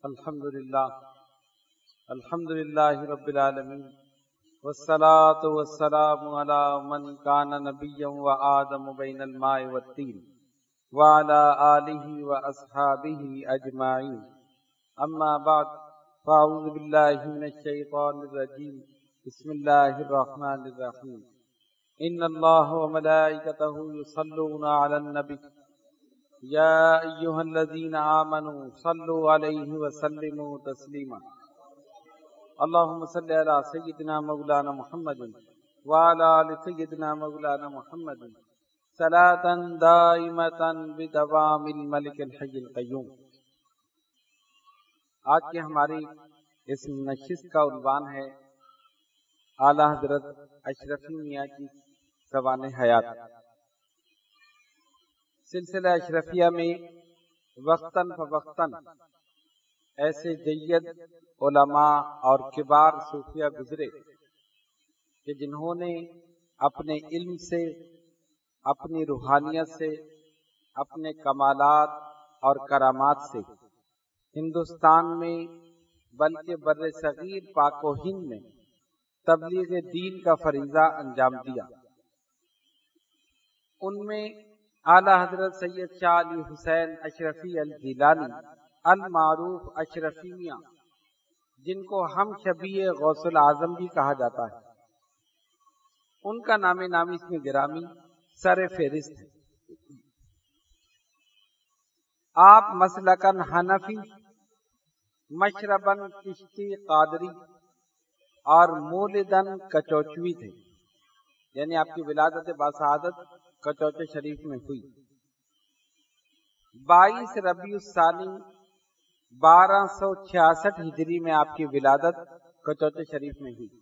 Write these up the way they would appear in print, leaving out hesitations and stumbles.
الحمد للہ رب العالمین والصلاة والسلام علی من کان نبیا وآدم بین الماء والطین وعلی آلہ واصحابہ اجمعین اما بعد فاعوذ باللہ من الشیطان الرجیم بسم اللہ الرحمن الرحیم ان اللہ وملائکتہ یصلون علی النبی یا ایہا الذین آمنوا صلوا علیہ وسلموا تسلیما اللہم صلی علی سیدنا مولانا محمد وعلی آل سیدنا مولانا محمد صلاۃ دائمۃ بدوام الملک الحی القیوم۔ آج کی ہماری اس نشست کا عنوان ہے اعلیٰ حضرت اشرفی میاں کی زبان حیات۔ سلسلہ اشرفیہ میں وقتاً فوقتاً ایسے جید علماء اور کبار صوفیہ گزرے کہ جنہوں نے اپنے علم سے، اپنی روحانیت سے، اپنے کمالات اور کرامات سے ہندوستان میں بلکہ بر صغیر پاک و ہند میں تبلیغ دین کا فریضہ انجام دیا۔ ان میں اعلیٰ حضرت سید شاہ علی حسین اشرفی الگیلانی المعروف اشرفی میاں، جن کو ہم شبیہ غوث العظم بھی کہا جاتا ہے، ان کا نام نامی اس میں گرامی سر فہرست ہے۔ آپ مسلکن حنفی، مشربن چشتی قادری اور مولدن کچوچوی تھے، یعنی آپ کی ولادت باسعادت کچوچے شریف میں ہوئی۔ 22 ربیع الثانی 1266 ہجری میں آپ کی ولادت کچوچے شریف میں ہوئی،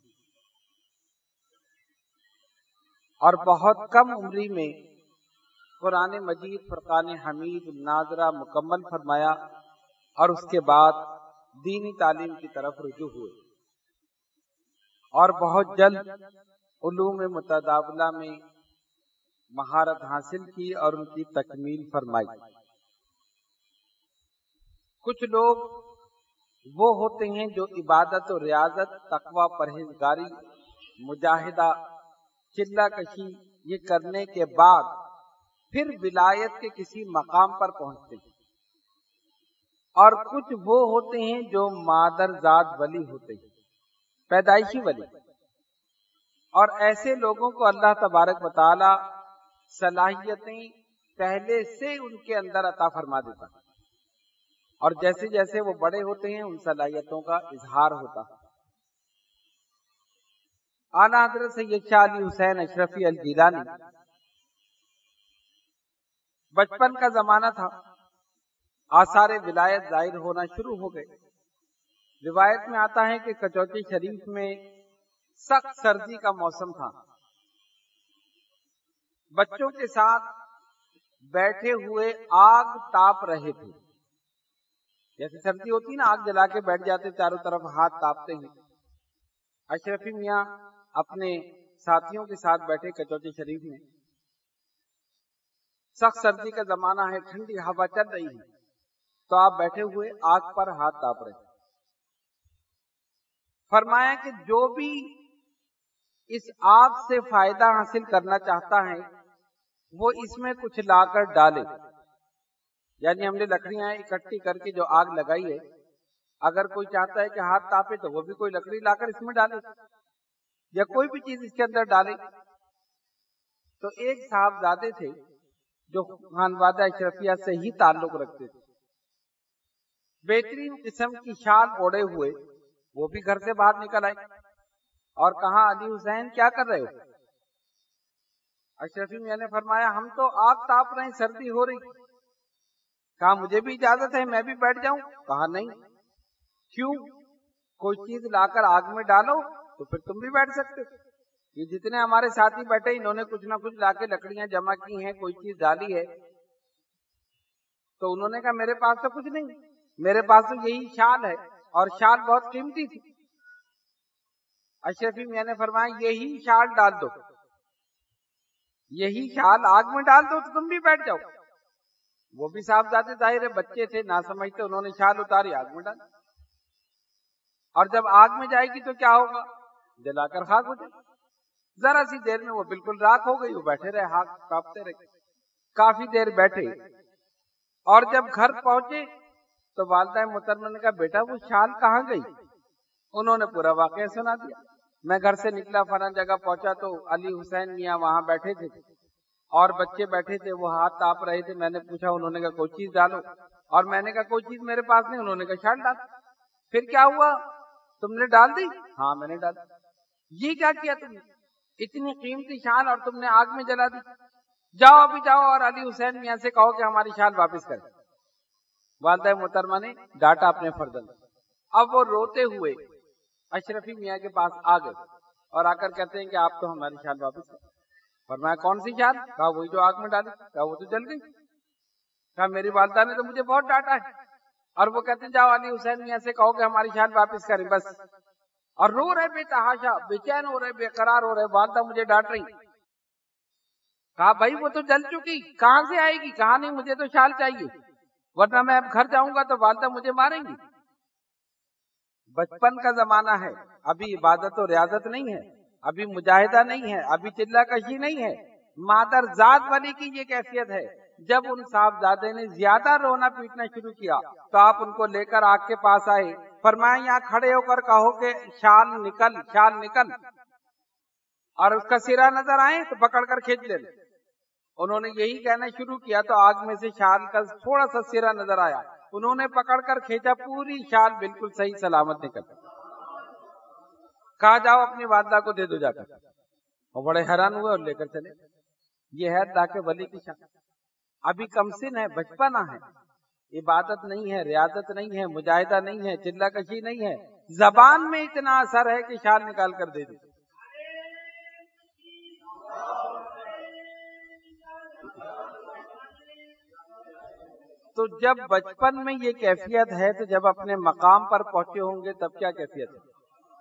اور بہت کم عمری میں قرآن مجید فرقان حمید ناظرہ مکمل فرمایا، اور اس کے بعد دینی تعلیم کی طرف رجوع ہوئے، اور بہت جلد علوم متداولہ میں مہارت حاصل کی اور ان کی تکمیل فرمائی۔ کچھ لوگ وہ ہوتے ہیں جو عبادت و ریاضت، تقوی، پرہیزگاری، مجاہدہ، چلہ کشی یہ کرنے کے بعد پھر ولایت کے کسی مقام پر پہنچتے ہیں، اور کچھ وہ ہوتے ہیں جو مادرزاد ولی ہوتے ہیں، پیدائشی ولی، اور ایسے لوگوں کو اللہ تبارک و تعالی صلاحیتیں پہلے سے ان کے اندر عطا فرما دیتا ہے، اور جیسے جیسے وہ بڑے ہوتے ہیں ان صلاحیتوں کا اظہار ہوتا ہے۔ اعلیٰ حضرت سید شاہ علی حسین اشرفی الگیلانی، بچپن کا زمانہ تھا، آثار ولایت ظاہر ہونا شروع ہو گئے۔ روایت میں آتا ہے کہ کچوچی شریف میں سخت سردی کا موسم تھا، بچوں کے ساتھ بیٹھے ہوئے آگ تاپ رہے تھے، جیسے سردی ہوتی نا، آگ جلا کے بیٹھ جاتے، چاروں طرف ہاتھ تاپتے ہیں۔ اشرفی میاں اپنے ساتھیوں کے ساتھ بیٹھے کچوچی شریف میں، سخت سردی کا زمانہ ہے، ٹھنڈی ہوا چل رہی ہے، تو آپ بیٹھے ہوئے آگ پر ہاتھ تاپ رہے۔ فرمایا کہ جو بھی اس آگ سے فائدہ حاصل کرنا چاہتا ہے وہ اس میں کچھ لا کر ڈالے، یعنی ہم نے لکڑیاں اکٹھی کر کے جو آگ لگائی ہے، اگر کوئی چاہتا ہے کہ ہاتھ تاپے تو وہ بھی کوئی لکڑی لا کر اس میں ڈالے، یا کوئی بھی چیز اس کے اندر ڈالے۔ تو ایک صاحبزادے تھے جو خانوادہ اشرفیہ سے ہی تعلق رکھتے تھے، بہترین قسم کی شال اوڑے ہوئے، وہ بھی گھر سے باہر نکل آئے اور کہا علی حسین کیا کر رہے ہو؟ اشرفی میاں نے فرمایا ہم تو آگ تاپ رہے ہیں، سردی ہو رہی۔ کہا مجھے بھی اجازت ہے، میں بھی بیٹھ جاؤں؟ کہا نہیں۔ کیوں؟ کوئی چیز لا کر آگ میں ڈالو تو پھر تم بھی بیٹھ سکتے ہو۔ یہ جتنے ہمارے ساتھی بیٹھے انہوں نے کچھ نہ کچھ لا کے لکڑیاں جمع کی ہیں، کوئی چیز ڈالی ہے، تو انہوں نے کہا میرے پاس تو کچھ نہیں، میرے پاس تو یہی شال ہے، اور شال بہت قیمتی تھی۔ اشرفی میاں نے فرمایا یہی شال ڈال دو، یہی شال آگ میں ڈال دو تو تم بھی بیٹھ جاؤ۔ وہ بھی صاحبزادے ظاہر ہے بچے تھے، نہ سمجھتے، انہوں نے شال اتاری آگ میں ڈالی، اور جب آگ میں جائے گی تو کیا ہوگا؟ جلا کر خاک ہو جائے، ذرا سی دیر میں وہ بالکل راکھ ہو گئی، وہ بیٹھے رہے ہاتھ کانپتے رہے، کافی دیر بیٹھے، اور جب گھر پہنچے تو والدہ محترمہ نے کہا بیٹا وہ شال کہاں گئی؟ انہوں نے پورا واقعہ سنا دیا، میں گھر سے نکلا فلاں جگہ پہنچا تو علی حسین میاں وہاں بیٹھے تھے اور بچے بیٹھے تھے، وہ ہاتھ تاپ رہے تھے، میں نے پوچھا، انہوں نے کہا کوئی چیز ڈالو، اور میں نے کہا کوئی چیز میرے پاس نہیں، انہوں نے کہا شال ڈال، پھر کیا ہوا؟ تم نے ڈال دی؟ ہاں میں نے ڈال دی۔ یہ کیا کیا تم نے؟ اتنی قیمتی شال اور تم نے آگ میں جلا دی، جاؤ ابھی جاؤ اور علی حسین میاں سے کہو کہ ہماری شال واپس کرے۔ والدہ محترمہ نے ڈانٹا اپنے فرزند، اب وہ روتے ہوئے اشرفی میاں کے پاس آ گئے اور آ کر کہتے ہیں کہ آپ تو ہماری شال واپس کریں۔ فرمایا کون سی شال؟ کہا وہی جو آگ میں ڈالی۔ کہا وہ تو جل گئی۔ کہا میری والدہ نے تو مجھے بہت ڈانٹا ہے، اور وہ کہتے ہیں جاؤ علی حسین میاں سے کہو کہ ہماری شال واپس کریں بس، اور رو رہے بے تحاشا، بے چین ہو رہے، بے قرار ہو رہے، والدہ مجھے ڈانٹ رہی۔ کہا بھائی وہ تو جل چکی، کہاں سے آئے گی؟ کہا نہیں مجھے تو شال چاہیے، ورنہ میں اب گھر جاؤں گا تو والدہ مجھے ماریں گی۔ بچپن کا زمانہ ہے، ابھی عبادت و ریاضت نہیں ہے، ابھی مجاہدہ نہیں ہے، ابھی چلہ کشی نہیں ہے۔ مادر ذات والی کی یہ کیفیت ہے، جب ان صاحبزادے نے زیادہ رونا پیٹنا شروع کیا تو آپ ان کو لے کر آگ کے پاس آئے، فرمایا یہاں کھڑے ہو کر کہو کہ شال نکل، شال نکل، اور اس کا سرا نظر آئے تو پکڑ کر کھینچ لے۔ انہوں نے یہی کہنا شروع کیا تو آگ میں سے شال کا تھوڑا سا سرا نظر آیا، انہوں نے پکڑ کر کھینچا، پوری شال بالکل صحیح سلامت نکل۔ کہا جاؤ اپنی والدہ کو دے دو جا کر، وہ بڑے حیران ہوئے اور لے کر چلے۔ یہ ہے اللہ کے ولی کی شان، ابھی کم سن ہے، بچپنا ہے، عبادت نہیں ہے، ریاضت نہیں ہے، مجاہدہ نہیں ہے، چلہ کشی نہیں ہے، زبان میں اتنا اثر ہے کہ شال نکال کر دے دی۔ تو جب بچپن میں یہ کیفیت ہے تو جب اپنے مقام پر پہنچے ہوں گے تب کیا کیفیت ہے؟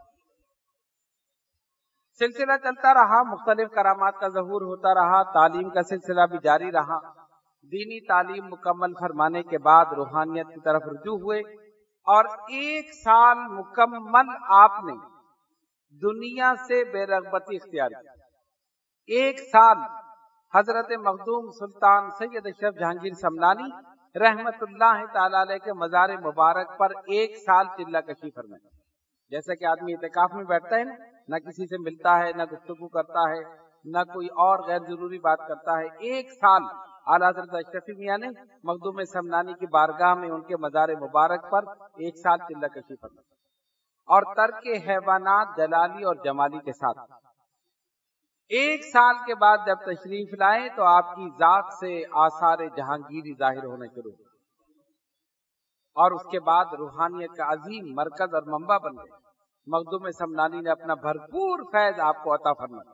سلسلہ چلتا رہا، مختلف کرامات کا ظہور ہوتا رہا، تعلیم کا سلسلہ بھی جاری رہا۔ دینی تعلیم مکمل فرمانے کے بعد روحانیت کی طرف رجوع ہوئے، اور 1 سال مکمل آپ نے دنیا سے بے رغبتی اختیار کی۔ 1 سال حضرت مخدوم سلطان سید اشرف جہانگیر سمنانی رحمت اللہ تعالی علیہ کے مزار مبارک پر 1 سال چلہ کشی فرمائی۔ جیسا کہ آدمی اعتکاف میں بیٹھتا ہے نہ کسی سے ملتا ہے، نہ گفتگو کرتا ہے، نہ کوئی اور غیر ضروری بات کرتا ہے، 1 سال اعلیٰ حضرت اشرفی میاں نے مخدوم سمنانی کی بارگاہ میں ان کے مزار مبارک پر 1 سال چلہ کشی فرمائی، اور ترک حیوانات جلالی اور جمالی کے ساتھ۔ 1 سال کے بعد جب تشریف لائے تو آپ کی ذات سے آثار جہانگیری ظاہر ہونا شروع ہوئے، اور اس کے بعد روحانیت کا عظیم مرکز اور منبع بن گئے۔ مخدوم سمنانی نے اپنا بھرپور فیض آپ کو عطا فرمایا،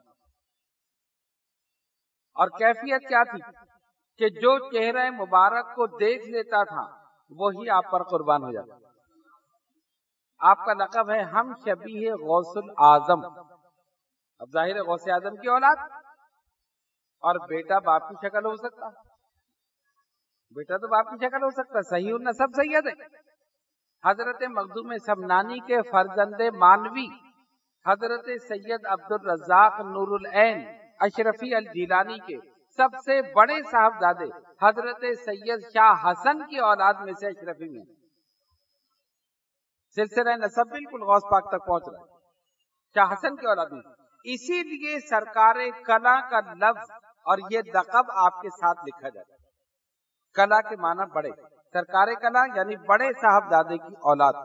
اور کیفیت کیا تھی کہ جو چہرہ مبارک کو دیکھ لیتا تھا وہی آپ پر قربان ہو جاتا۔ آپ کا لقب ہے ہم شبیہ غوث الاعظم۔ اب ظاہر ہے غوث اعظم کی اولاد، اور بیٹا باپ کی شکل ہو سکتا، بیٹا تو باپ کی شکل ہو سکتا، صحیح النسب سید ہے۔ حضرت مخدوم سمنانی کے فرزند مانوی حضرت سید عبد الرزاق نور العین اشرفی الجیلانی کے سب سے بڑے صاحبزادے حضرت سید شاہ حسن کی اولاد میں سے اشرفی میں سلسلہ نسب بالکل غوث پاک تک پہنچ رہا ہے، شاہ حسن کی اولاد میں۔ اسی لیے سرکار کلا کا لفظ اور یہ لقب آپ کے ساتھ لکھا جاتا ہے۔ کلا کے معنی بڑے، سرکار کلا یعنی بڑے صاحبزادے کی اولاد۔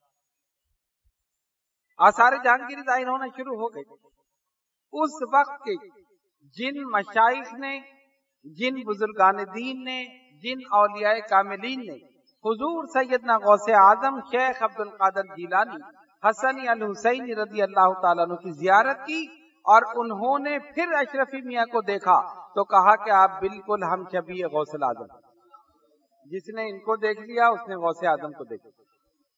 آثار جہانگیری ظاہر ہونا شروع ہو گئے۔ اس وقت کے جن مشائخ نے، جن بزرگان دین نے، جن اولیاء کاملین نے حضور سیدنا غوث اعظم شیخ عبد القادر جیلانی حسنی الحسینی رضی اللہ تعالیٰ عنہ کی زیارت کی، اور انہوں نے پھر اشرفی میاں کو دیکھا تو کہا کہ آپ بالکل ہم شبیہ غوث الاعظم۔ جس نے ان کو دیکھ لیا اس نے غوث اعظم کو دیکھ لیا۔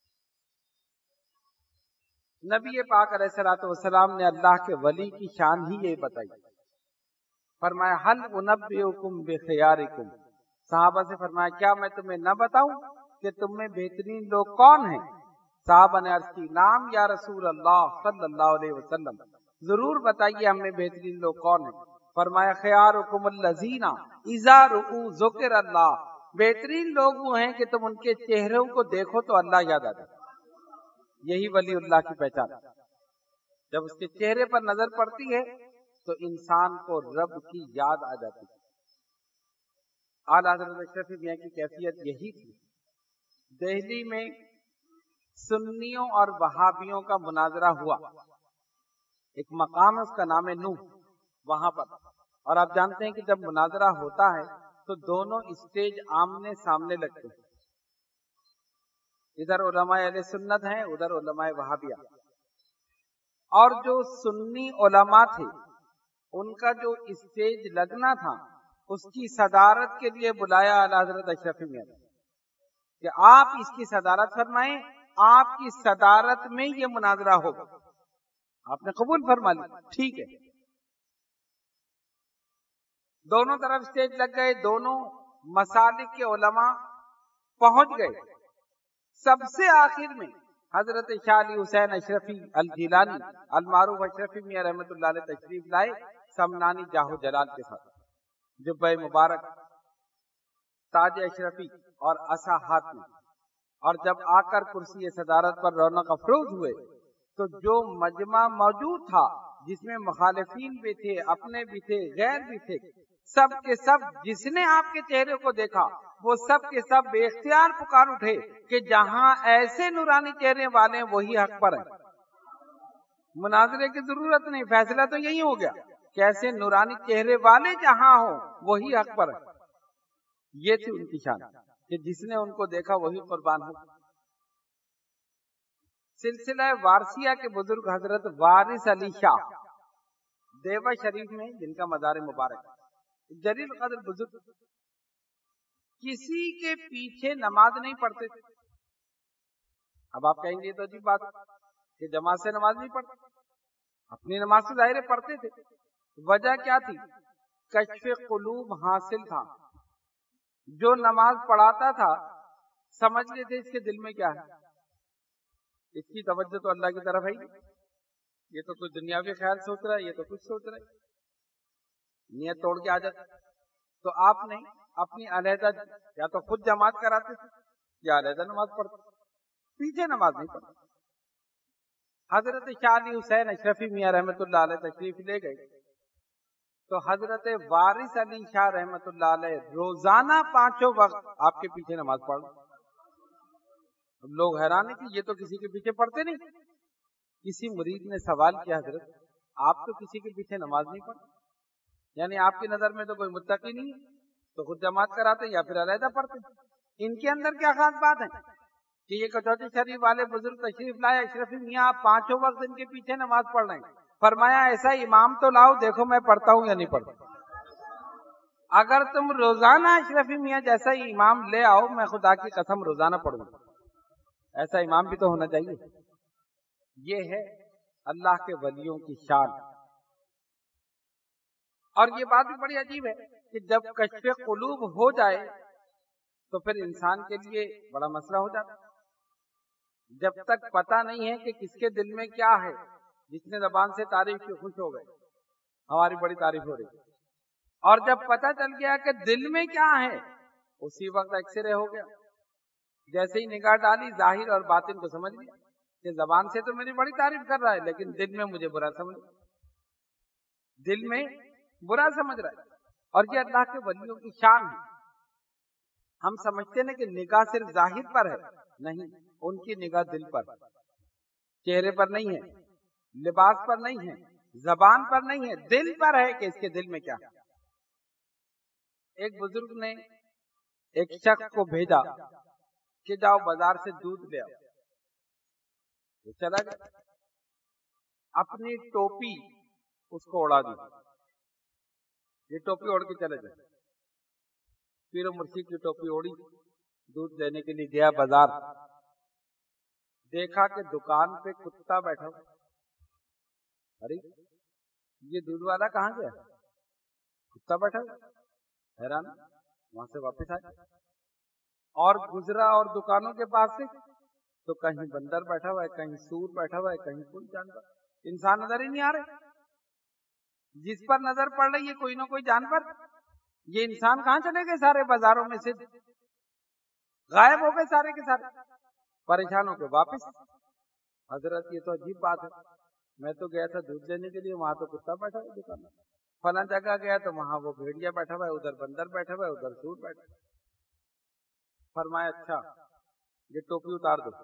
نبی پاک علیہ الصلوۃ والسلام نے اللہ کے ولی کی شان ہی یہ بتائی، فرمایا حل انبئکم بخیارکم، صحابہ سے فرمایا کیا میں تمہیں نہ بتاؤں کہ تم میں بہترین لوگ کون ہیں؟ صحابہ نے عرض کی نام یا رسول اللہ صلی اللہ علیہ وسلم، ضرور بتائیے ہم میں بہترین لوگ کون ہیں۔ فرمایا خیارکم الذین اذا رؤوا ذکر اللہ، بہترین لوگ وہ ہیں کہ تم ان کے چہروں کو دیکھو تو اللہ یاد آ جائے۔ یہی ولی اللہ کی پہچان ہے، جب اس کے چہرے پر نظر پڑتی ہے تو انسان کو رب کی یاد آ جاتی ہے۔ اعلیٰ حضرت اشرفی میاں کی کیفیت یہی تھی۔ دہلی میں سنیوں اور وہابیوں کا مناظرہ ہوا، ایک مقام ہے اس کا نام ہے نوح، وہاں پر، اور آپ جانتے ہیں کہ جب مناظرہ ہوتا ہے تو دونوں اسٹیج آمنے سامنے لگتے ہیں، ادھر علماء اہل سنت ہیں، ادھر علماء وہابیہ، اور جو سنی علماء تھے ان کا جو اسٹیج لگنا تھا اس کی صدارت کے لیے بلایا اعلیٰ حضرت اشرفی میاں کہ آپ اس کی صدارت فرمائیں، آپ کی صدارت میں یہ مناظرہ ہوگا۔ آپ نے قبول فرما لی، ٹھیک ہے۔ دونوں طرف اسٹیج لگ گئے، دونوں مسالک کے علماء پہنچ گئے۔ سب سے آخر میں حضرت شاہ علی حسین اشرفی الجیلانی المعروف اشرفی میاں رحمۃ اللہ علیہ تشریف لائے، سمنانی جاہ و جلال کے ساتھ، جبہ مبارک، تاج اشرفی اور عصا ہاتھ میں، اور جب آ کر کرسی صدارت پر رونق افروز ہوئے تو جو مجمع موجود تھا جس میں مخالفین بھی تھے، اپنے بھی تھے، غیر بھی تھے، سب کے سب جس نے آپ کے چہرے کو دیکھا وہ سب کے سب بے اختیار پکار اٹھے کہ جہاں ایسے نورانی چہرے والے ہیں وہی حق پر ہیں۔ مناظرے کی ضرورت نہیں، فیصلہ تو یہی ہو گیا کہ ایسے نورانی چہرے والے جہاں ہوں وہی حق پر ہیں۔ یہ تھی ان کی شان کہ جس نے ان کو دیکھا وہی قربان ہو۔ سلسلہ وارثیہ کے بزرگ حضرت وارث علی شاہ دیوہ شریف میں، جن کا مزار مبارک ہے، جلیل قدر بزرگ، کسی کے پیچھے نماز نہیں پڑھتے تھے۔ اب آپ کہیں گے تو عجیب بات کہ جماعت سے نماز نہیں پڑھتے، اپنی نماز تو ظاہر پڑھتے تھے۔ وجہ کیا تھی؟ کشف قلوب حاصل تھا۔ جو نماز پڑھاتا تھا سمجھ لیتے اس کے دل میں کیا ہے، اس کی توجہ تو اللہ کی طرف ہے ہی، یہ تو کچھ دنیاوی خیال سوچ رہا ہے، یہ تو کچھ سوچ رہا ہے، نیت توڑ کے آ جاتا۔ تو آپ نے اپنی علیحدہ یا تو خود جماعت کراتے تھے یا علیحدہ نماز پڑھتے، پیچھے نماز نہیں پڑھتے۔ حضرت شاہ علی حسین اشرفی میاں رحمۃ اللہ علیہ تشریف لے گئے تو حضرت وارث علی شاہ رحمۃ اللہ علیہ روزانہ 5 وقت آپ کے پیچھے نماز پڑھ۔ اب لوگ حیران ہیں کہ یہ تو کسی کے پیچھے پڑھتے نہیں۔ کسی مرید نے سوال کیا حضرت آپ تو کسی کے پیچھے نماز نہیں پڑھتے، یعنی آپ کی نظر میں تو کوئی متقی نہیں ہے، تو خود جماعت کراتے یا پھر علیحدہ پڑھتے، ان کے اندر کیا خاص بات ہے کہ یہ کچوٹی شریف والے بزرگ تشریف لائے اشرفی میاں، آپ 5 وقت ان کے پیچھے نماز پڑھ رہے ہیں۔ فرمایا ایسا امام تو لاؤ، دیکھو میں پڑھتا ہوں یا نہیں پڑھتا۔ اگر تم روزانہ اشرفی میاں جیسا ہی امام لے آؤ، میں خدا کی قسم روزانہ پڑھوں گا۔ ایسا امام بھی تو ہونا چاہیے۔ یہ ہے اللہ کے ولیوں کی شان۔ اور یہ بات بھی بڑی عجیب ہے کہ جب کشف قلوب ہو جائے تو پھر انسان کے لیے بڑا مسئلہ ہو جاتا۔ جب تک پتہ نہیں ہے کہ کس کے دل میں کیا ہے، جس نے زبان سے تعریف کی خوش ہو گئے، ہماری بڑی تعریف ہو رہی، اور جب پتہ چل گیا کہ دل میں کیا ہے اسی وقت ایکس رے ہو گیا۔ جیسے ہی نگاہ ڈالی ظاہر اور باطن کو سمجھ لیا کہ زبان سے تو میری بڑی تعریف کر رہا ہے لیکن دل میں مجھے برا سمجھ رہا ہے، دل میں برا سمجھ رہا ہے۔ اور یہ اللہ کے ولیوں کی شان ہے۔ ہم سمجھتے ہیں کہ نگاہ صرف ظاہر پر ہے، نہیں، ان کی نگاہ دل پر، چہرے پر نہیں ہے، لباس پر نہیں ہے، زبان پر نہیں ہے، دل پر ہے کہ اس کے دل میں کیا ہے۔ ایک بزرگ نے ایک شخص کو بھیجا کہ جاؤ بازار سے دودھ لے آؤ، وہ چلا گیا، اپنی ٹوپی اس کو اڑا دی، یہ ٹوپی اوڑھ کے چلے جائے۔ پیر و مرشد کی ٹوپی اوڑی، دودھ لینے کے لیے گیا بازار، دیکھا کہ دکان پہ کتا بیٹھا ہوا، ارے یہ دودھ والا کہاں گیا، کتا بیٹھا ہوا، حیران۔ وہاں سے واپس آئے اور گزرا اور دکانوں کے پاس سے تو کہیں بندر بیٹھا ہوا ہے، کہیں سور بیٹھا ہوا ہے، کہیں کوئی جانور، انسان نظر ہی نہیں آ رہے. جس پر نظر پڑ رہی ہے کوئی نہ کوئی جانور، یہ انسان کہاں چلے گئے؟ سارے بازاروں میں سے غائب ہو گئے سارے کے سارے. پریشان ہو کے واپس. حضرت یہ تو عجیب بات ہے، میں تو گیا تھا دودھ لینے کے لیے، وہاں تو کتا بیٹھا ہوا دکان میں. فلاں جگہ گیا تو وہاں وہ بھیڑیا بیٹھا ہوا ہے، ادھر بندر بیٹھا ہوا ہے، ادھر سور بیٹھا ہوا ہے. فرمایا اچھا یہ ٹوپی اتار دو،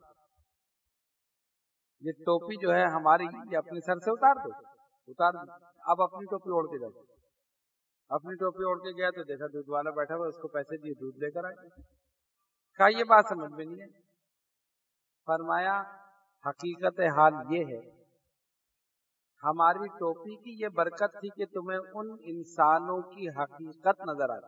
یہ ٹوپی جو ہے ہماری یہ اپنے سر سے اتار دو. اتار دو. اب اپنی ٹوپی اوڑھ کے جاؤ. اپنی ٹوپی اوڑھ کے گیا تو دیکھا دودھ والا بیٹھا ہوا، اس کو پیسے دیے، دودھ لے کر آئے. کہا یہ بات سمجھ میں نہیں ہے. فرمایا حقیقت حال یہ ہے ہماری ٹوپی کی یہ برکت تھی کہ تمہیں ان انسانوں کی حقیقت نظر آ گئی،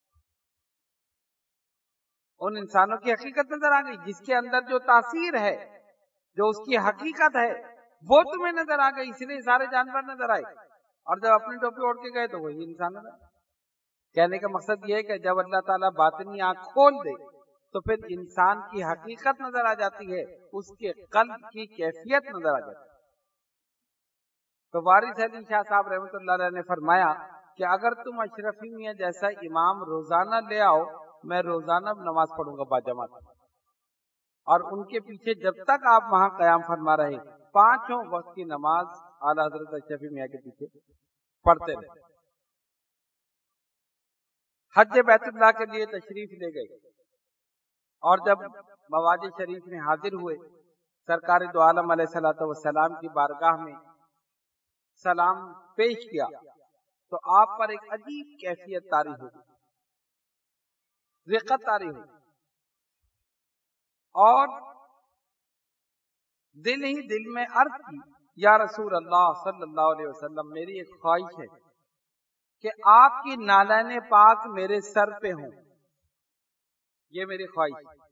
ان انسانوں کی حقیقت نظر آ گئی جس کے اندر جو تاثیر ہے، جو اس کی حقیقت ہے وہ تمہیں نظر آ گئی، اس لیے سارے جانور نظر آئے. اور جب اپنی ٹوپی اوڑھ کے گئے تو وہی انسان نظر آئے. کہنے کا مقصد یہ ہے کہ جب اللہ تعالیٰ باطنی آنکھ کھول دے تو پھر انسان کی حقیقت نظر آ جاتی ہے، اس کے قلب کی کیفیت نظر آ جاتی ہے. تو وارث علی شاہ صاحب رحمۃ اللہ علیہ نے فرمایا کہ اگر تم اشرفی میاں جیسا امام روزانہ لے آؤ، میں روزانہ نماز پڑھوں گا باجماعت، اور ان کے پیچھے جب تک آپ وہاں قیام فرما رہے 5 وقت کی نماز اعلیٰ حضرت اشرفی میاں کے پیچھے پڑھتے رہے. حج بیت اللہ کے لیے تشریف لے گئے اور جب مواج شریف میں حاضر ہوئے، سرکار دو عالم علیہ الصلوۃ والسلام کی بارگاہ میں سلام پیش کیا تو آپ پر ایک عجیب کیفیت طاری ہوئی، رقت طاری ہوئی، اور دل ہی دل میں عرض کی یا رسول اللہ صلی اللہ علیہ وسلم، میری ایک خواہش ہے کہ آپ کی نالین پاک میرے سر پہ ہوں، یہ میری خواہش ہے.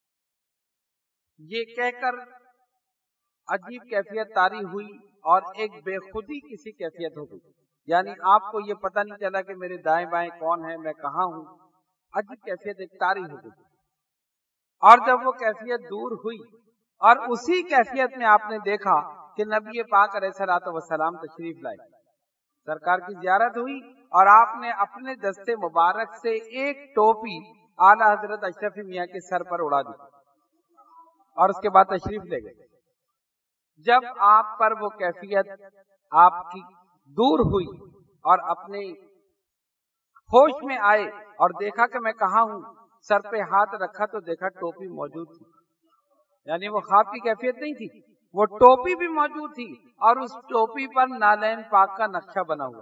یہ کہہ کر عجیب کیفیت طاری ہوئی اور ایک بے خودی کسی کیفیت ہو گئی، یعنی آپ کو یہ پتہ نہیں چلا کہ میرے دائیں بائیں کون ہے، میں کہاں ہوں. عجیب کیفیت ایک طاری ہو گئی. اور جب وہ کیفیت دور ہوئی اور اسی کیفیت میں آپ نے دیکھا کہ نبی پاک علیہ الصلوۃ والسلام تشریف لائے، سرکار کی زیارت ہوئی اور آپ نے اپنے دستے مبارک سے ایک ٹوپی اعلیٰ حضرت اشرفی میاں کے سر پر اڑا دی اور اس کے بعد تشریف لے گئے. جب آپ پر وہ کیفیت آپ کی دور ہوئی اور اپنے ہوش میں آئے اور دیکھا کہ میں کہاں ہوں، سر پہ ہاتھ رکھا تو دیکھا ٹوپی موجود تھی، یعنی وہ خواب کی کیفیت نہیں تھی، وہ ٹوپی بھی موجود تھی اور اس ٹوپی پر نالین پاک کا نقشہ بنا ہوا.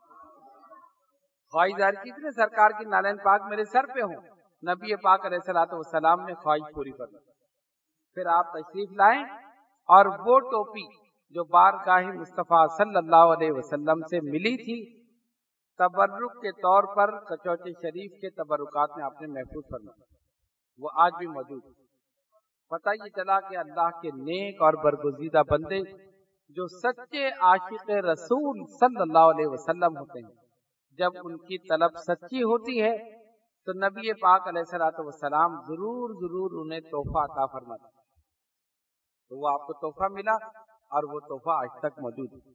خواہش ظاہر کی تھی سرکار کی نالین پاک میرے سر پہ ہوں. نبی پاک علیہ الصلوۃ والسلام نے خواہش پوری کر دی. پھر آپ تشریف لائیں اور وہ ٹوپی جو بارگاہ مصطفیٰ صلی اللہ علیہ وسلم سے ملی تھی، تبرک کے طور پر کچوچ شریف کے تبرکات میں آپ نے محفوظ فرمایا، وہ آج بھی موجود ہے. پتہ یہ چلا کہ اللہ کے نیک اور برگزیدہ بندے جو سچے عاشق رسول صلی اللہ علیہ وسلم ہوتے ہیں، جب ان کی طلب سچی ہوتی ہے تو نبی پاک علیہ الصلوۃ والسلام ضرور انہیں تحفہ عطا فرماتے ہیں. تو وہ آپ کو تحفہ ملا اور وہ تحفہ آج تک موجود ہے.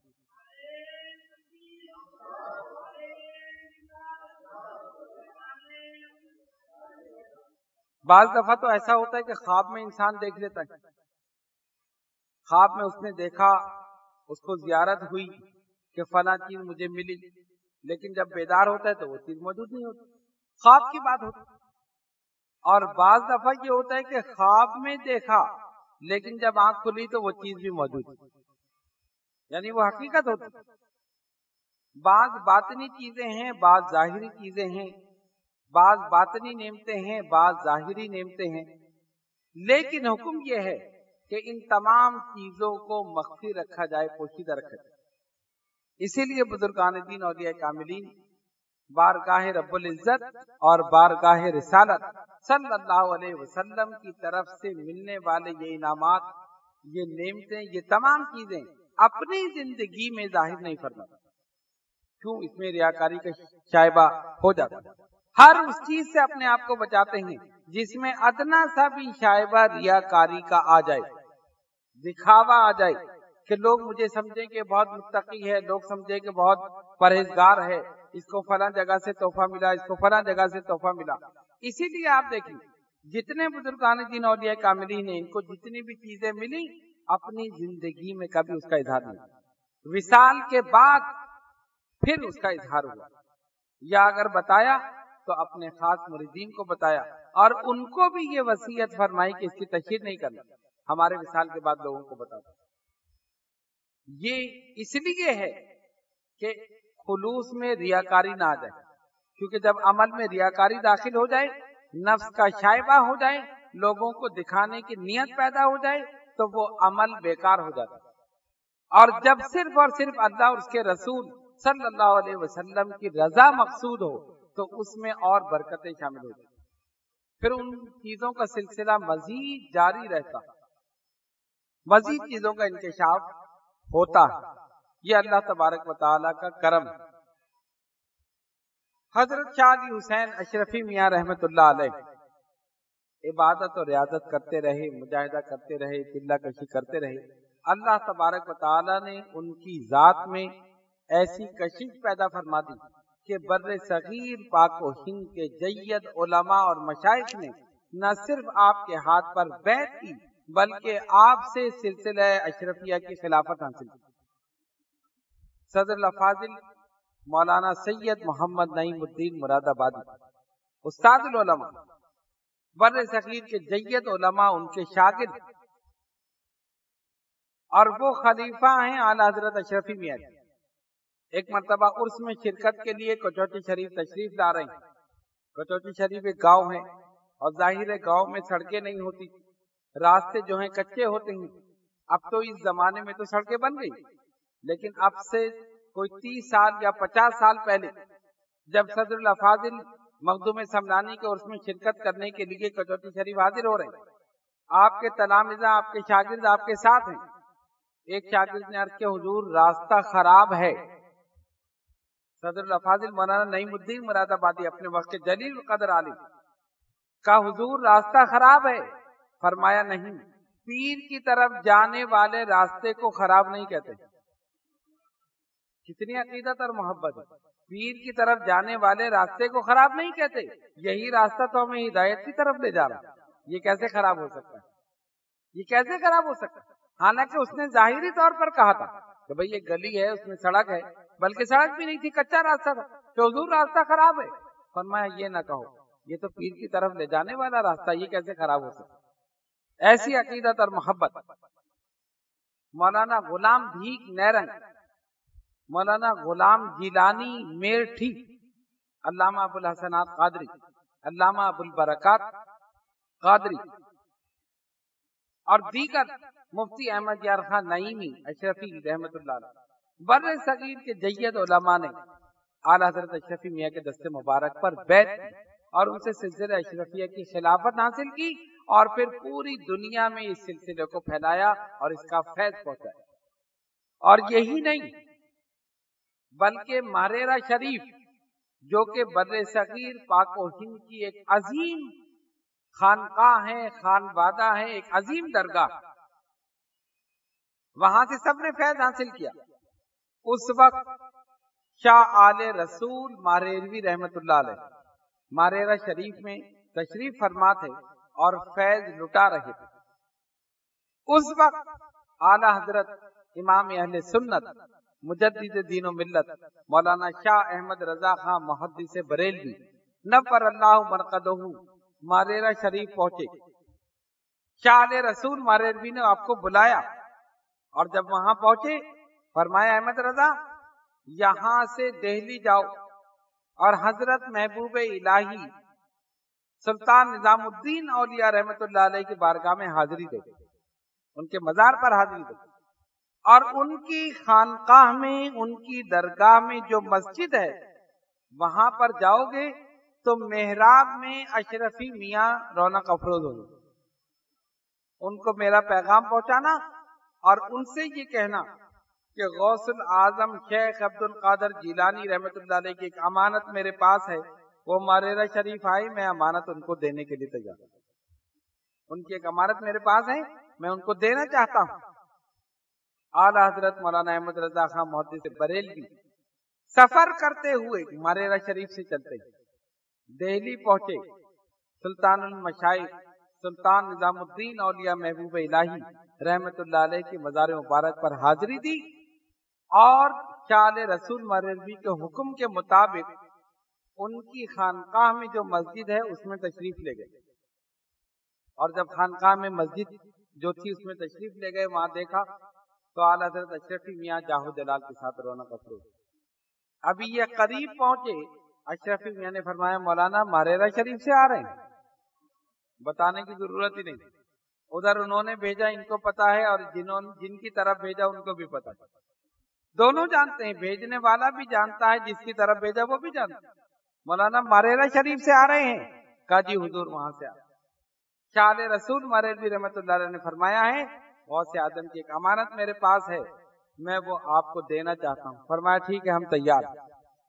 بعض دفعہ تو ایسا ہوتا ہے کہ خواب میں انسان دیکھ لیتا ہے، خواب میں اس نے دیکھا، اس کو زیارت ہوئی کہ فلاں چیز مجھے ملی، لیکن جب بیدار ہوتا ہے تو وہ چیز موجود نہیں ہوتی، خواب کی بات ہوتی. اور بعض دفعہ یہ ہوتا ہے کہ خواب میں دیکھا لیکن جب آنکھ کھلی تو وہ چیز بھی موجود ہے، یعنی وہ حقیقت ہوتی. بعض باطنی چیزیں ہیں، بعض ظاہری چیزیں ہیں، بعض باطنی نعمتیں ہیں، بعض ظاہری نعمتیں ہیں، لیکن حکم یہ ہے کہ ان تمام چیزوں کو مخفی رکھا جائے، پوشیدہ رکھا جائے. اسی لیے بزرگان دین اولیاء کاملین بارگاہ رب العزت اور بارگاہ رسالت صلی اللہ علیہ وسلم کی طرف سے ملنے والے یہ انعامات، یہ نعمتیں، یہ تمام چیزیں اپنی زندگی میں ظاہر نہیں فرماتے. کیوں؟ اس میں ریاکاری کا شائبہ ہو جاتا ہے. ہر اس چیز سے اپنے آپ کو بچاتے ہیں جس میں ادنا سا بھی شائبہ ریاکاری کا آ جائے، دکھاوا آ جائے کہ لوگ مجھے سمجھیں کہ بہت متقی ہے، لوگ سمجھیں کہ بہت پرہیزگار ہے، اس کو فلاں جگہ سے تحفہ ملا، اس کو فلاں جگہ سے تحفہ ملا۔ اسی لیے آپ دیکھیں جتنے بزرگان دین اولیاء کاملین ہیں، ان کو جتنی بھی چیزیں ملی اپنی زندگی میں کبھی اس کا اظہار نہیں، وصال کے بعد پھر اس کا اظہار ہوا، یا اگر بتایا تو اپنے خاص مریدین کو بتایا، اور ان کو بھی یہ وصیت فرمائی کہ اس کی تشہیر نہیں کرنا، ہمارے وصال کے بعد لوگوں کو بتا دو۔ یہ اس لیے ہے کہ خلوص میں ریاکاری نہ آ جائے، کیونکہ جب عمل میں ریاکاری داخل ہو جائے، نفس کا شائبہ ہو جائے، لوگوں کو دکھانے کی نیت پیدا ہو جائے تو وہ عمل بیکار ہو جاتا ہے۔ اور جب صرف اور صرف اللہ اور اس کے رسول صلی اللہ علیہ وسلم کی رضا مقصود ہو تو اس میں اور برکتیں شامل ہوتی، پھر ان چیزوں کا سلسلہ مزید جاری رہتا، مزید چیزوں کا انکشاف ہوتا ہے۔ یہ اللہ تبارک و تعالیٰ کا کرم ہے۔ حضرت شاہ علی حسین اشرفی میاں رحمت اللہ علیہ عبادت اور ریاضت کرتے رہے، مجاہدہ کرتے رہے، چلہ کشی کرتے رہے۔ اللہ تبارک و تعالیٰ نے ان کی ذات میں ایسی کشش پیدا فرما دی کہ بر صغیر پاک و ہند کے جید علماء اور مشائخ نے نہ صرف آپ کے ہاتھ پر بیعت کی بلکہ آپ سے سلسلہ اشرفیہ کی خلافت حاصل کی۔ صدر الافاضل مولانا سید محمد نعیم الدین مراد آبادی استاد العلماء، بر صغیر کے جید علماء ان کے شاگرد، اور وہ خلیفہ ہیں اعلیٰ حضرت اشرفی میاں۔ ایک مرتبہ عرس میں شرکت کے لیے کچوٹی شریف تشریف لا رہے ہیں۔ کچوٹی شریف ایک گاؤں ہے اور ظاہر ہے گاؤں میں سڑکیں نہیں ہوتی، راستے جو ہیں کچے ہوتے ہیں۔ اب تو اس زمانے میں تو سڑکیں بن گئی، لیکن اب سے کوئی 30 سال یا 50 سال پہلے جب صدر الافاضل مخدوم سمنانی کے عرس میں شرکت کرنے کے لیے کچوٹی شریف حاضر ہو رہے ہیں، آپ کے تلامذہ، آپ کے شاگرد آپ کے ساتھ ہیں۔ ایک شاگرد نے عرض کیا حضور راستہ خراب ہے۔ صدر الافاضل مولانا نعیم الدین مراد آبادی اپنے وقت کے جلیل قدر عالم کا حضور راستہ خراب ہے؟ فرمایا نہیں، پیر کی طرف جانے والے راستے کو خراب نہیں کہتے۔ کتنی عقیدت اور محبت ہے، پیر کی طرف جانے والے راستے کو خراب نہیں کہتے، یہی راستہ تو ہمیں ہدایت کی طرف لے جا رہا ہے، یہ کیسے خراب ہو سکتا ہے؟ یہ کیسے خراب ہو سکتا ہے؟ حالانکہ اس نے ظاہری طور پر کہا تھا کہ بھئی یہ گلی ہے، اس میں سڑک ہے، بلکہ سڑک بھی نہیں تھی، کچا راستہ تھا، تو حضور راستہ خراب ہے۔ فرمایا یہ نہ کہو، یہ تو پیر کی طرف لے جانے والا راستہ، یہ کیسے خراب ہو سکتا ہے؟ ایسی عقیدت اور محبت۔ مولانا غلام بھیک نیرنگ، مولانا غلام جیلانی میرٹھی، علامہ ابو الحسنات قادری، علامہ ابو البرکات قادری اور دیگر مفتی احمد یار خان نعیمی اشرفی رحمت اللہ علیہ بر صغیر کے جید علماء نے اعلیٰ حضرت اشرفی میاں کے دست مبارک پر بیعت کی اور ان سے سلسلہ اشرفیہ کی خلافت حاصل کی، اور پھر پوری دنیا میں اس سلسلے کو پھیلایا اور اس کا فیض پہنچایا۔ اور یہی نہیں بلکہ ماریرا شریف جو کہ بر صغیر پاک و ہند کی ایک عظیم خانقاہ ہے، خانوادہ ہے، ایک عظیم درگاہ، وہاں سے سب نے فیض حاصل کیا۔ اس وقت شاہ آل رسول ماریروی رحمت اللہ علیہ ماریرا شریف میں تشریف فرما تھے اور فیض لٹا رہے تھے۔ اس وقت اعلیٰ حضرت امام اہل سنت مجدد دین و ملت مولانا شاہ احمد رضا خان محدث بریلوی نور اللہ مرقدہ ماریرا شریف پہنچے۔ شاہ علیہ رسول ماریروی نے آپ کو بلایا، اور جب وہاں پہنچے فرمایا احمد رضا یہاں سے دہلی جاؤ اور حضرت محبوب الہی سلطان نظام الدین اولیاء رحمت اللہ علیہ کی بارگاہ میں حاضری دو، ان کے مزار پر حاضری دو، اور ان کی خانقاہ میں، ان کی درگاہ میں جو مسجد ہے وہاں پر جاؤ گے تو محراب میں اشرفی میاں رونق افروز ہوں گے، ان کو میرا پیغام پہنچانا اور ان سے یہ کہنا کہ غوث العظم شیخ عبد القادر جیلانی رحمت اللہ علیہ کی ایک امانت میرے پاس ہے وہ ماریرا شریف آئی، میں امانت ان کو دینے کے لیے تیار ہوں، ان کی ایک امانت میرے پاس ہے، میں ان کو دینا چاہتا ہوں۔ اعلی حضرت مولانا احمد رضا خان محدث بریلوی سفر کرتے ہوئے ماریرا شریف سے چلتے دہلی پہنچے، سلطان المشائخ سلطان نظام الدین اولیاء محبوب الہی رحمت اللہ علیہ کی مزار مبارک پر حاضری دی، اور شال رسول بریلوی کے حکم کے مطابق ان کی خانقاہ میں جو مسجد ہے اس میں تشریف لے گئے، اور جب خانقاہ میں مسجد جو تھی اس میں تشریف لے گئے، وہاں دیکھا تو اعلیٰ حضرت اشرفی میاں جاہو جلال کے ساتھ رونق افروز۔ ابھی یہ قریب پہنچے، اشرفی میاں نے فرمایا مولانا ماریرا شریف سے آ رہے ہیں، بتانے کی ضرورت ہی نہیں، ادھر انہوں نے بھیجا، ان کو پتا ہے، اور جن کی طرف بھیجا ان کو بھی پتا ہے، دونوں جانتے ہیں، بھیجنے والا بھی جانتا ہے، جس کی طرف بھیجا وہ بھی جانتا ہے، مولانا ماریرا شریف سے آ رہے ہیں۔ کہا جی حضور وہاں سے آ رہے ہیں۔ شال رسول مریلوی رحمت اللہ علیہ نے فرمایا ہے غوث اعظم کی ایک امانت میرے پاس ہے، میں وہ آپ کو دینا چاہتا ہوں۔ فرمایا ٹھیک ہے، ہم تیار ہیں۔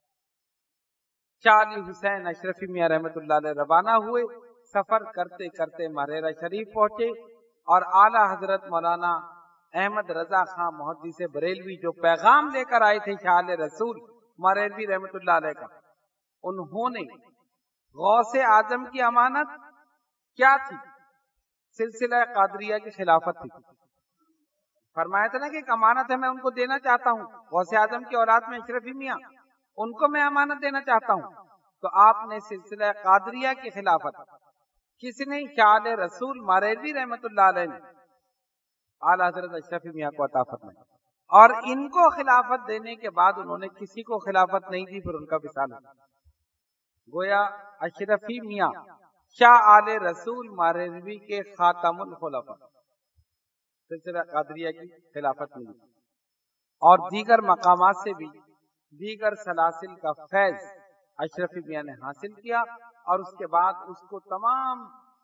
شاہ علی حسین اشرفی میاں رحمت اللہ علیہ روانہ ہوئے، سفر کرتے کرتے ماریرا شریف پہنچے، اور اعلیٰ حضرت مولانا احمد رضا خان محدث بریلوی جو پیغام لے کر آئے تھے شاہ علی رسول مریلوی رحمت اللہ علیہ کا، انہوں نے غوث اعظم کی امانت کیا تھی؟ سلسلہ قادریہ کی خلافت تھی۔ فرمایا تھا نا کہ ایک امانت ہے، میں ان کو دینا چاہتا ہوں، غوث اعظم کی اولاد میں اشرفی میاں، ان کو میں امانت دینا چاہتا ہوں۔ تو آپ نے سلسلہ قادریہ کی خلافت کس نے؟ شاہ رسول مریلوی رحمت اللہ علیہ نے اعلیٰ حضرت اشرفی میاں کو عطا فرمائی، اور ان کو خلافت دینے کے بعد انہوں نے کسی کو خلافت نہیں دی، پھر ان کا وصال ہوا۔ گویا اشرفی میاں شاہ آل رسول مریلوی کے خاتم الخلفاء، سلسلہ قادریہ کی خلافت ملی، اور دیگر مقامات سے بھی دیگر سلاسل کا فیض اشرفی میاں نے حاصل کیا، اور اس کے بعد اس کو تمام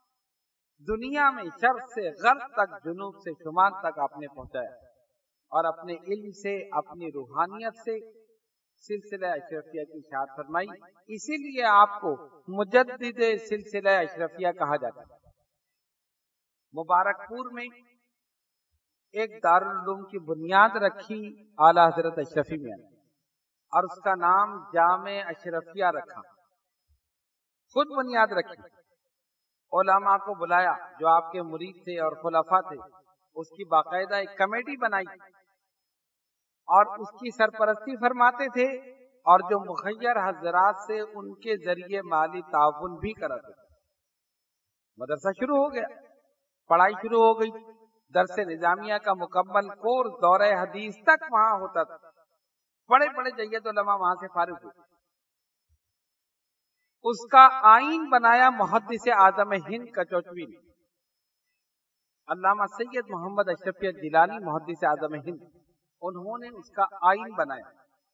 دنیا میں شرق سے غرب تک، جنوب سے شمال تک آپ نے پہنچایا، اور اپنے علم سے، اپنی روحانیت سے سلسلہ اشرفیہ کی اشاعت فرمائی۔ اسی لیے آپ کو مجدد سلسلہ اشرفیہ کہا جاتا ہے۔ مبارک پور میں ایک دارالعلوم کی بنیاد رکھی اعلیٰ حضرت اشرفی میاں نے، اور اس کا نام جامع اشرفیہ رکھا، خود بنیاد رکھی، علماء کو بلایا جو آپ کے مرید تھے اور خلفاء تھے، اس کی باقاعدہ ایک کمیٹی بنائی، اور اس کی سرپرستی فرماتے تھے، اور جو مخیر حضرات سے ان کے ذریعے مالی تعاون بھی کراتے تھے۔ مدرسہ شروع ہو گیا، پڑھائی شروع ہو گئی، درس نظامیہ کا مکمل کورس دورہ حدیث تک وہاں ہوتا تھا، بڑے بڑے جید علماء وہاں سے فارغ ہوئے۔ اس کا آئین بنایا محدث اعظم ہند کچوچوی نے، علامہ سید محمد اشرفی گیلانی محدث اعظم ہند، انہوں نے اس کا آئین بنایا،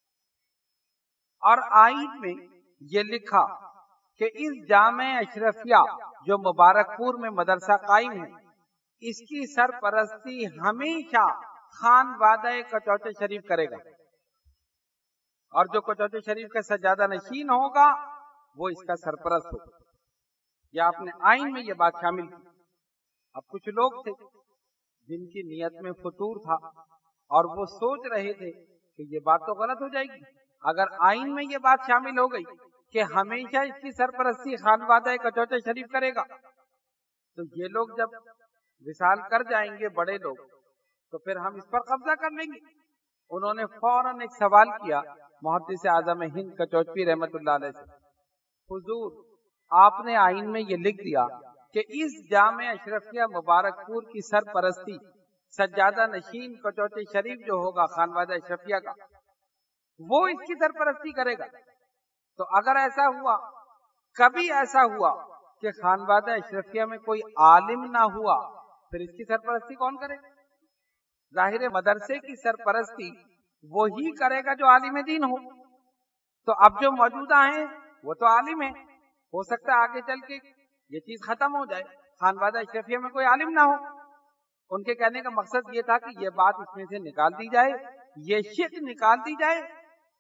اور آئین میں یہ لکھا کہ اس جامع اشرفیہ جو مبارک پور میں مدرسہ قائم ہے، اس کی سرپرستی ہمیشہ خان وادہ کچوچے شریف کرے گا، اور جو کچوچے شریف کا سجادہ نشین ہوگا وہ اس کا سرپرست ہوگا۔ یہ آپ نے آئین میں یہ بات شامل کی۔ اب کچھ لوگ تھے جن کی نیت میں فطور تھا، اور وہ سوچ رہے تھے کہ یہ بات تو غلط ہو جائے گی، اگر آئین میں یہ بات شامل ہو گئی کہ ہمیشہ اس کی سرپرستی خان وادہ کچوچے شریف کرے گا، تو یہ لوگ جب وصال کر جائیں گے بڑے لوگ، تو پھر ہم اس پر قبضہ کر لیں گے۔ انہوں نے فوراً ایک سوال کیا محدث اعظم ہند کچوچوی رحمت اللہ علیہ سے، حضور آپ نے آئین میں یہ لکھ دیا کہ اس جامع اشرفیہ مبارک پور کی سرپرستی سجادہ نشین کچوچے شریف جو ہوگا خانوادہ اشرفیہ کا، وہ اس کی سرپرستی کرے گا، تو اگر ایسا ہوا، کبھی ایسا ہوا کہ خانوادہ اشرفیہ میں کوئی عالم نہ ہوا، پھر اس کی سرپرستی کون کرے گا؟ ظاہر مدرسے کی سرپرستی وہی کرے گا جو عالم دین ہو۔ تو اب جو موجودہ ہیں وہ تو عالم ہیں، ہو سکتا ہے آگے چل کے یہ چیز ختم ہو جائے، خانوادہ اشرفیہ میں کوئی عالم نہ ہو۔ ان کے کہنے کا مقصد یہ تھا کہ یہ بات اس میں سے نکال دی جائے، یہ شرک نکال دی جائے،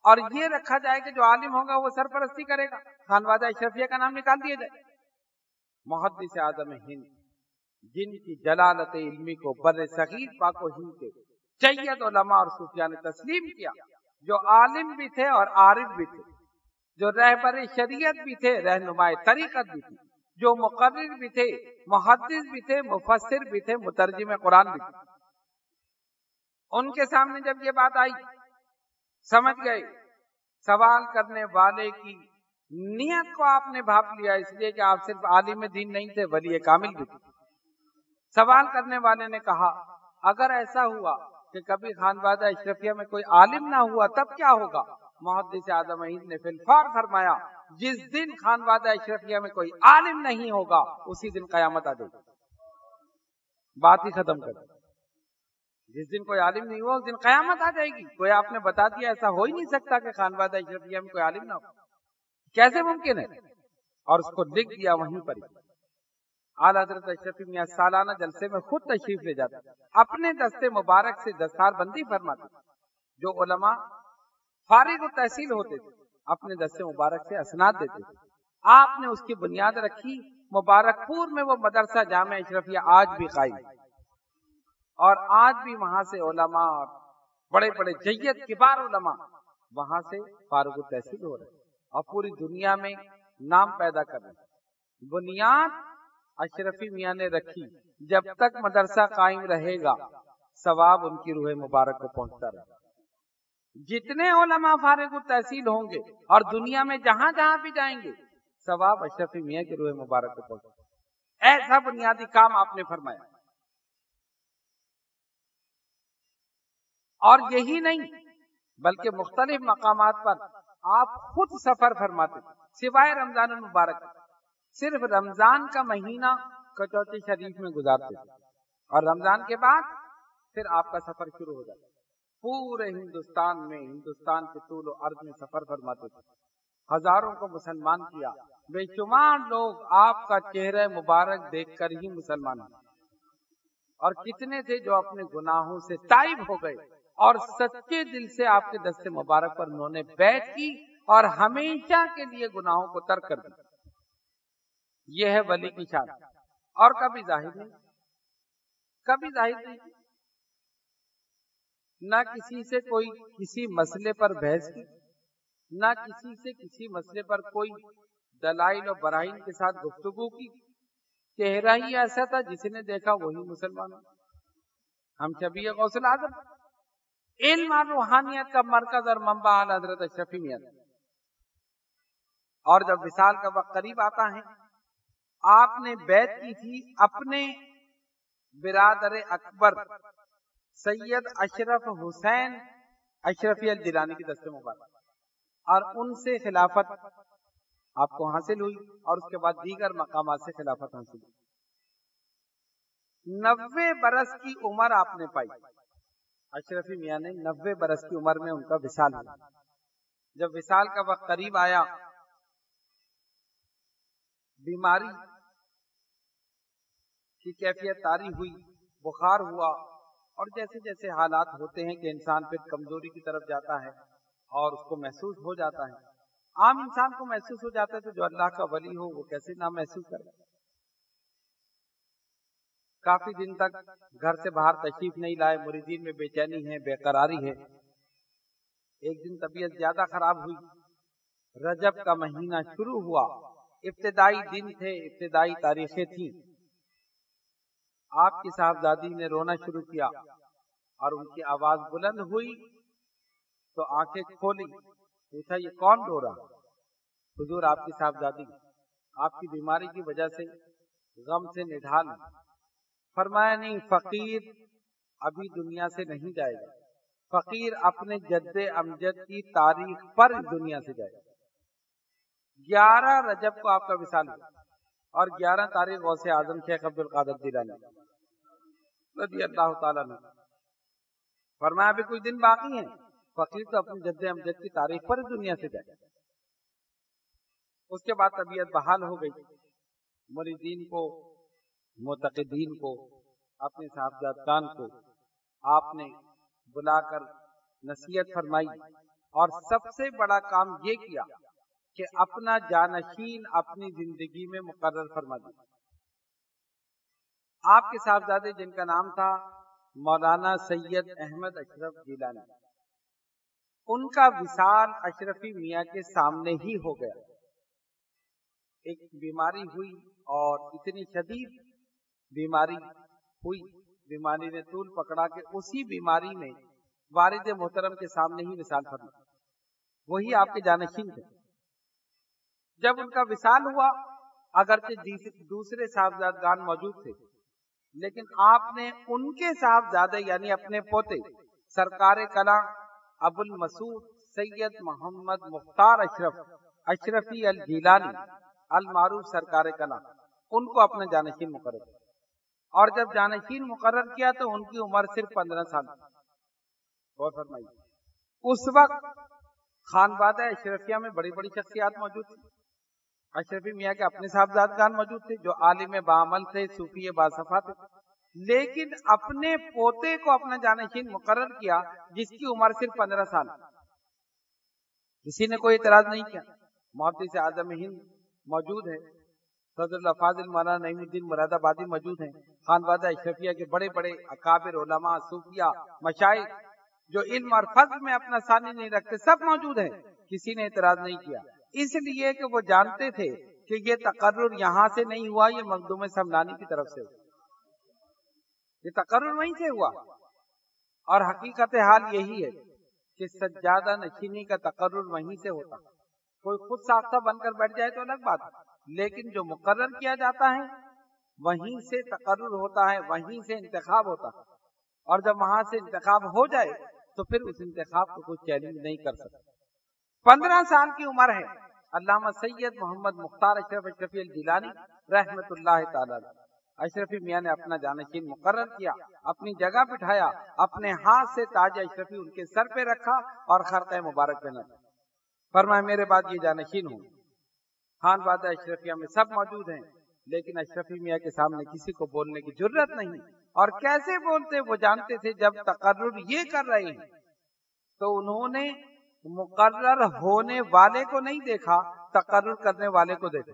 اور یہ رکھا جائے کہ جو عالم ہوگا وہ سرپرستی کرے گا، خانوادہ اشرفیہ کا نام نکال دیا جائے۔ محدث اعظم ہند جن کی جلالت علمی کو بر صغیر پاک و ہند کے سید علماء اور صوفیاء نے تسلیم کیا، جو عالم بھی تھے اور عارف بھی تھے، جو رہبر شریعت بھی تھے، رہنمائے طریقت بھی تھے، جو مقرر بھی تھے، محدث بھی تھے، مفسر بھی تھے، مترجم قرآن بھی تھے، ان کے سامنے جب یہ بات آئی سمجھ گئے سوال کرنے والے کی نیت کو آپ نے بھاپ لیا، اس لیے کہ آپ صرف عالم دین نہیں تھے، ولی کامل بھی تھے۔ سوال کرنے والے نے کہا اگر ایسا ہوا کہ کبھی خانوادہ اشرفیہ میں کوئی عالم نہ ہوا تب کیا ہوگا؟ محدث اعظم ہند نے فی الفور فرمایا جس دن خانوادہ اشرفیہ میں کوئی عالم نہیں ہوگا اسی دن قیامت آ جائے گی۔ بات ہی ختم کر دی۔ جس دن کوئی عالم نہیں ہوا اس دن قیامت آ جائے گی۔ کوئی آپ نے بتا دیا ایسا ہو ہی نہیں سکتا کہ خانوادہ اشرفیہ میں کوئی عالم نہ ہو، کیسے ممکن ہے؟ اور اس کو لکھ دیا وہیں پر ہی۔ اعلیٰ حضرت اشرفی میاں سالانہ جلسے میں خود تشریف لے جاتے، اپنے دستے مبارک سے دستار بندی فرماتے، جو علماء فارغ التحصیل ہوتے تھے اپنے دستے مبارک سے اسناد دیتے تھے۔ آپ نے اس کی بنیاد رکھی، مبارک پور میں وہ مدرسہ جامع اشرفیہ آج بھی قائم ہے، اور آج بھی وہاں سے علماء اور بڑے بڑے جید کبار علماء وہاں سے فارغ التحصیل ہو رہے ہیں اور پوری دنیا میں نام پیدا کر رہے ہیں۔ بنیاد اشرفی میاں نے رکھی، جب تک مدرسہ قائم رہے گا ثواب ان کی روح مبارک کو پہنچتا رہے گا۔ جتنے علماء فارغ التحصیل ہوں گے اور دنیا میں جہاں جہاں بھی جائیں گے ثواب اشرفی میاں کی روح مبارک کو پہنچتا رہے گا۔ ایسا بنیادی کام آپ نے فرمایا۔ اور یہی نہیں بلکہ مختلف مقامات پر آپ خود سفر فرماتے تھے، سوائے رمضان المبارک صرف رمضان کا مہینہ کچوتی شریف میں گزارتے تھے، اور رمضان کے بعد پھر آپ کا سفر شروع ہو جاتا۔ پورے ہندوستان میں، ہندوستان کے طول و عرض میں سفر فرماتے تھے، ہزاروں کو مسلمان کیا، بے شمار لوگ آپ کا چہرہ مبارک دیکھ کر ہی مسلمان ہوئے، اور کتنے تھے جو اپنے گناہوں سے تائب ہو گئے اور سچے دل سے آپ کے دست مبارک پر انہوں نے بیعت کی اور ہمیشہ کے لیے گناہوں کو ترک کر دیا۔ یہ ہے ولی کی شان، اور کبھی ظاہر نہیں، کبھی ظاہر نہیں، نہ کسی سے کوئی کسی مسئلے پر بحث کی، نہ کسی سے کسی مسئلے پر کوئی دلائل اور براہین کے ساتھ گفتگو کی۔ چہرہ ہی ایسا تھا جس نے دیکھا وہی مسلمان ہو۔ ہم شبیہ غوث العظم، علم اور روحانیت کا مرکز اور منبع اعلیٰ حضرت اشرفی میاں۔ اور جب وصال کا وقت قریب آتا ہے، آپ نے بیعت کی تھی اپنے برادر اکبر سید اشرف حسین اشرفی الجیلانی کی دست مبارک، اور ان سے خلافت آپ کو حاصل ہوئی، اور اس کے بعد دیگر مقامات سے خلافت حاصل ہوئی۔ 90 برس کی عمر آپ نے پائی، اشرفی میاں نے 90 برس کی عمر میں ان کا وصال ہوا۔ جب وصال کا وقت قریب آیا، بیماری کی کیفیت طاری ہوئی، بخار ہوا، اور جیسے جیسے حالات ہوتے ہیں کہ انسان پھر کمزوری کی طرف جاتا ہے اور اس کو محسوس ہو جاتا ہے۔ عام انسان کو محسوس ہو جاتا ہے تو جو اللہ کا ولی ہو وہ کیسے نہ محسوس کرے۔ کافی دن تک گھر سے باہر تشریف نہیں لائے، مریدین میں بے چینی ہے، بے قراری ہے۔ ایک دن طبیعت زیادہ خراب ہوئی، رجب کا مہینہ شروع ہوا، ابتدائی دن تھے، ابتدائی تاریخیں تھیں۔ آپ کی صاحبزادی نے رونا شروع کیا اور ان کی آواز بلند ہوئی تو آنکھیں کھولی، پوچھا یہ کون رو رہا؟ حضور آپ کی صاحبزادی آپ کی بیماری کی وجہ سے غم سے نڈھال۔ فرمایا نہیں، فقیر ابھی دنیا سے نہیں جائے گا، فقیر اپنے جد امجد کی تاریخ پر دنیا سے جائے گا۔ 11 رجب کو آپ کا وصال ہوا، اور 11 تاریخ غوث اعظم شیخ عبد القادر جیلانی رضی اللہ تعالیٰ عنہ۔ فرمایا ابھی کچھ دن باقی ہیں، فقیر تو اپنے جد امجد کی تاریخ پر دنیا سے جائے۔ اس کے بعد طبیعت بحال ہو گئی، مریدین کو، معتقدین کو، اپنے صاحبزادگان کو آپ نے بلا کر نصیحت فرمائی اور سب سے بڑا کام یہ کیا کہ اپنا جانشین اپنی زندگی میں مقرر فرما دیا۔ آپ کے صاحبزادے جن کا نام تھا مولانا سید احمد اشرف گیلانی، ان کا وصال اشرفی میاں کے سامنے ہی ہو گیا۔ ایک بیماری ہوئی اور اتنی شدید بیماری ہوئی، بیماری نے طول پکڑا کہ اسی بیماری میں والد محترم کے سامنے ہی وصال فرما، وہی آپ کے جانشین تھے۔ جب ان کا وصال ہوا، اگرچہ دوسرے صاحبزادگان موجود تھے، لیکن آپ نے ان کے صاحبزادے یعنی اپنے پوتے سرکار کلاں ابو المسعود سید محمد مختار اشرفی الگیلانی المعروف سرکار کلاں، ان کو اپنا جانشین مقرر کیا۔ اور جب جانشین مقرر کیا تو ان کی عمر صرف 15 سال تھی۔ غور فرمائیے، اس وقت خانوادہ اشرفیہ میں بڑی بڑی شخصیات موجود تھی۔ اشرفی میاں کے اپنے صاحبزادگان موجود تھے جو عالم بعمل تھے، صوفی باصفا تھے، لیکن اپنے پوتے کو اپنا جانشین مقرر کیا جس کی عمر صرف 15 سال۔ کسی نے کوئی اعتراض نہیں کیا۔ محدث اعظم ہند موجود ہے، صدر الافاضل مولانا نعیم الدین مراد آبادی موجود ہیں، خانوادہ اشرفیہ کے بڑے بڑے اکابر علماء، صوفیاء، مشائخ جو علم اور فضل میں اپنا ثانی نہیں رکھتے، سب موجود ہیں۔ کسی نے اعتراض نہیں کیا، اس لیے کہ وہ جانتے تھے کہ یہ تقرر یہاں سے نہیں ہوا، یہ مخدوم سمنانی کی طرف سے ہوا، یہ تقرر وہیں سے ہوا۔ اور حقیقت حال یہی ہے کہ سجادہ نشینی کا تقرر وہیں سے ہوتا۔ کوئی خود ساختہ بن کر بیٹھ جائے تو الگ بات ہے، لیکن جو مقرر کیا جاتا ہے وہیں سے تقرر ہوتا ہے، وہیں سے انتخاب ہوتا ہے، اور جب وہاں سے انتخاب ہو جائے تو پھر اس انتخاب کو کوئی چیلنج نہیں کر سکتا۔ 15 سال کی عمر ہے، علامہ سید محمد مختار اشرفی الگیلانی رحمت اللہ تعالی۔ اشرفی میاں نے اپنا جانشین مقرر کیا، اپنی جگہ بٹھایا، اپنے ہاتھ سے تاج اشرفی ان کے سر پہ رکھا اور خرقہ مبارک پہنا، فرمایا میرے بعد یہ جانشین ہوں۔ خانوادہ اشرفیہ میں سب موجود ہیں، لیکن اشرفی میاں کے سامنے کسی کو بولنے کی جرت نہیں۔ اور کیسے بولتے؟ وہ جانتے تھے جب تقرر یہ کر رہے ہیں تو انہوں نے مقرر ہونے والے کو نہیں دیکھا، تقرر کرنے والے کو دیکھا۔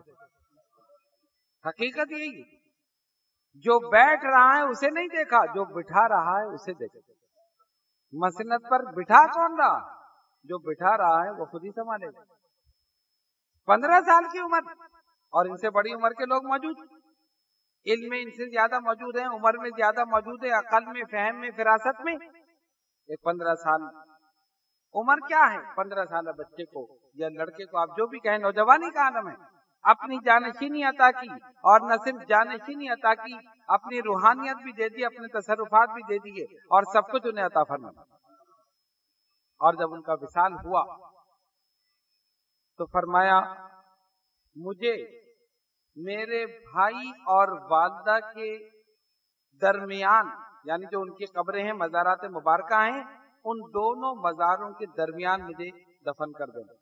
حقیقت یہی ہے، جو بیٹھ رہا ہے اسے نہیں دیکھا، جو بٹھا رہا ہے اسے دیکھا۔ مسند پر بٹھا کون رہا؟ جو بٹھا رہا ہے وہ خود ہی سنبھالے گا۔ 15 سال کی عمر، اور ان سے بڑی عمر کے لوگ موجود، علم میں ان سے زیادہ موجود ہیں، عمر میں زیادہ موجود ہے، عقل میں، فہم میں، فراست میں۔ ایک 15 سال عمر کیا ہے؟ 15 سال بچے کو یا لڑکے کو آپ جو بھی کہیں، نوجوانی کا عالم ہے، اپنی جانشینی عطا کی، اور نہ صرف جانشینی عطا کی، اپنی روحانیت بھی دے دی، اپنے تصرفات بھی دے دیے، اور سب کچھ انہیں عطا فرمایا۔ اور جب ان کا وصال ہوا تو فرمایا مجھے میرے بھائی اور والدہ کے درمیان، یعنی جو ان کی قبریں ہیں، مزارات مبارکہ ہیں، ان دونوں مزاروں کے درمیان مجھے دفن کر دینا۔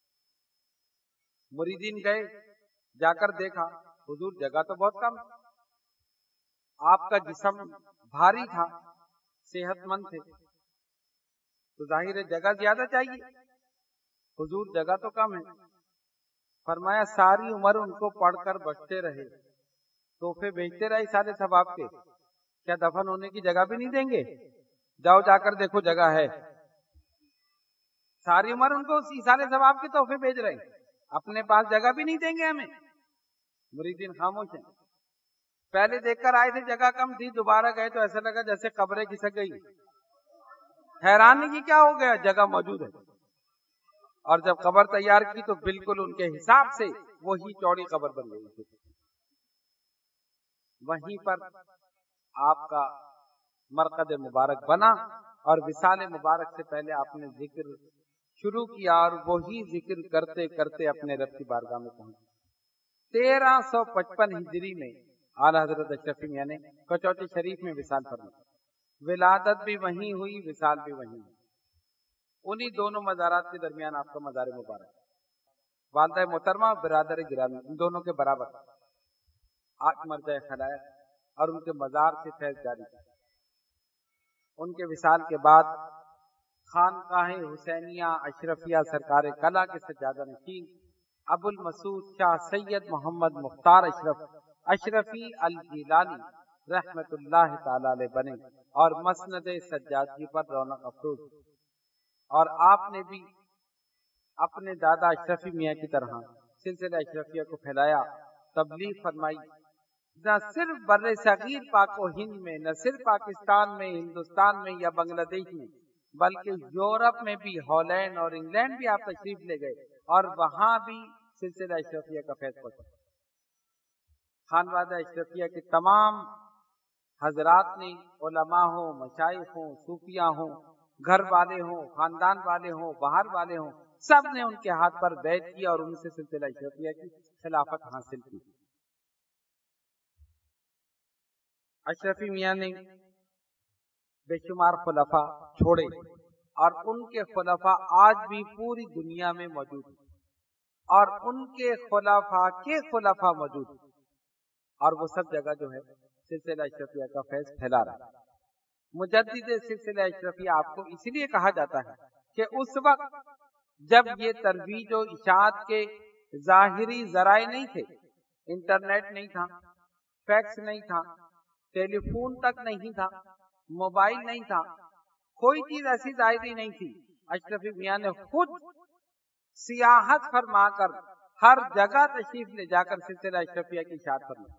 مریدین گئے، جا کر دیکھا، حضور جگہ تو بہت کم، آپ کا جسم بھاری تھا، صحت مند تھے، تو ظاہر ہے جگہ زیادہ چاہیے، حضور جگہ تو کم ہے۔ فرمایا ساری عمر ان کو پڑھ کر بچتے رہے، تحفے بھیجتے رہے سارے ثواب کے، کیا دفن ہونے کی جگہ بھی نہیں دیں گے؟ جاؤ جا کر دیکھو جگہ ہے۔ ساری عمر ان کو سارے ثواب کے تحفے بھیج رہے، اپنے پاس جگہ بھی نہیں دیں گے ہمیں۔ مریدین خاموش ہیں، پہلے دیکھ کر آئے تھے جگہ کم تھی، دوبارہ گئے تو ایسا لگا جیسے قبریں کھسک گئی۔ حیرانی کی کیا ہو گیا؟ جگہ موجود ہے۔ اور جب قبر تیار کی تو بالکل ان کے حساب سے وہی چوڑی قبر بن گئی تھی۔ وہیں پر آپ کا مرقد مبارک بنا، اور وصال مبارک سے پہلے آپ نے ذکر شروع کیا، اور وہی ذکر کرتے کرتے اپنے رب کی بارگاہ میں پہنچے۔ 1355 ہجری میں اعلیٰ حضرت اشرفی میاں نے کچوٹی شریف میں وصال فرمایا۔ ولادت بھی وہیں ہوئی، وصال بھی وہیں ہوئی، انہی دونوں مزارات کے درمیان آپ کا مزار مبارک۔ والدہ محترمہ برادر گرامی ان دونوں کے برابر، آج مرجع خلائق، اور ان کے مزار سے فیض جاری تھا۔ ان کے وصال کے بعد خانقاہ حسینیہ اشرفیہ سرکار کلا کے سجادہ نشین ابو المسعود شاہ سید محمد مختار اشرفی الجیلانی رحمت اللہ تعالی علیہ بنے اور مسند سجادگی پر رونق افروز، اور آپ نے بھی اپنے دادا اشرفی میاں کی طرح سلسلہ اشرفیہ کو پھیلایا، تبلیغ فرمائی، نہ صرف بر صغیر پاک و ہند میں، نہ صرف پاکستان میں، ہندوستان میں یا بنگلہ دیش میں، بلکہ یورپ میں بھی، ہالینڈ اور انگلینڈ بھی آپ تشریف لے گئے اور وہاں بھی سلسلہ اشرفیہ کا فیض پہنچا۔ خانوادہ اشرفیہ کے تمام حضرات نے، علماء ہوں، مشائخ ہوں، صوفیاء ہوں، گھر والے ہوں، خاندان والے ہوں، باہر والے ہوں، سب نے ان کے ہاتھ پر بیعت کیا اور ان سے سلسلہ اشرفیہ کی خلافت حاصل کی۔ اشرفی میاں نے بے شمار خلفاء چھوڑے اور ان کے خلفاء آج بھی پوری دنیا میں موجود ہیں اور ان کے خلفاء کے خلفاء موجود ہیں، اور وہ سب جگہ جو ہے سلسلہ اشرفیہ کا فیض پھیلا رہا ہے۔ مجدد سلسلہ اشرفیہ آپ کو اس لیے کہا جاتا ہے کہ اس وقت جب یہ ترویج و اشاعت کے ظاہری ذرائع نہیں تھے، انٹرنیٹ نہیں تھا، فیکس نہیں تھا، ٹیلی فون تک نہیں تھا، موبائل نہیں تھا، کوئی چیز ایسی ظاہری نہیں تھی، اشرفی میاں نے خود سیاحت فرما کر ہر جگہ تشریف لے جا کر سلسلہ اشرفیہ کی اشاعت فرمائی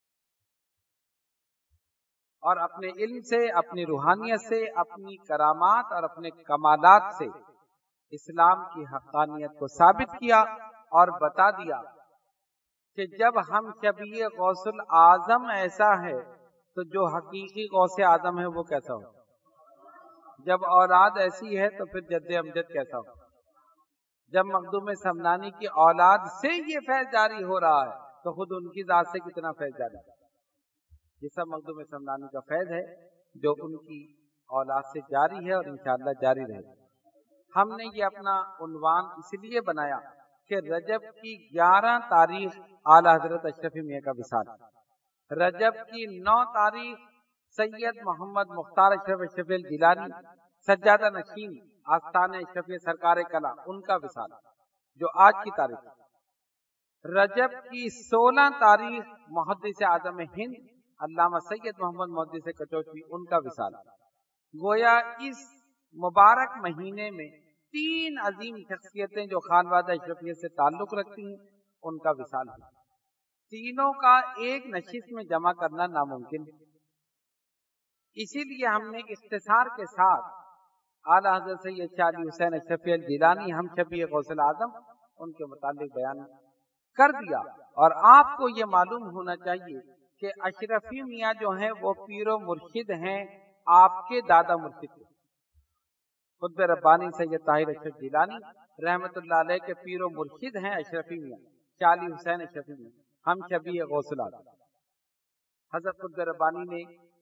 اور اپنے علم سے، اپنی روحانیت سے، اپنی کرامات اور اپنے کمالات سے اسلام کی حقانیت کو ثابت کیا اور بتا دیا کہ جب ہم شبیہ غوث العظم ایسا ہے تو جو حقیقی غوث اعظم ہے وہ کیسا ہو، جب اولاد ایسی ہے تو پھر جد امجد کیسا ہو، جب مخدوم سمنانی کی اولاد سے یہ فیض جاری ہو رہا ہے تو خود ان کی ذات سے کتنا فیض جاری ہے۔ یہ سب مخدوم سمنانی کا فیض ہے جو ان کی اولاد سے جاری ہے اور انشاءاللہ جاری رہے گا۔ ہم نے یہ اپنا عنوان اس لیے بنایا کہ رجب کی 11 تاریخ اعلیٰ حضرت اشرفی میاں کا وصال، رجب کی 9 تاریخ سید محمد مختار اشرفی الجیلانی سجادہ نشین آستان اشرفی سرکار کلا ان کا وصال جو آج کی تاریخ ہے۔ رجب کی 16 تاریخ محدث اعظم ہند علامہ سید محمد محدث کچوچی ان کا وصال۔ گویا اس مبارک مہینے میں 3 عظیم شخصیتیں جو خانوادہ اشرفیہ سے تعلق رکھتی ہیں ان کا وصال ہے۔ تینوں کا ایک نشست میں جمع کرنا ناممکن ہے، اسی لیے ہم نے اختصار کے ساتھ اعلیٰ حضرت سید شاہ علی حسین اشرفی الجیلانی ہم شبیہ غوث العظم ان کے متعلق بیان کر دیا، اور آپ کو یہ معلوم ہونا چاہیے کہ اشرفی میاں جو ہیں وہ پیر و مرشد ہیں آپ کے دادا مرشد کے، قطب ربانی سید طاہر اشرف جیلانی رحمت اللہ علیہ کے پیر و مرشد ہیں اشرفی میاں شاہ علی حسین اشرفی میاں ہم شبیہ غوث العظم۔ حضرت قطب ربانی نے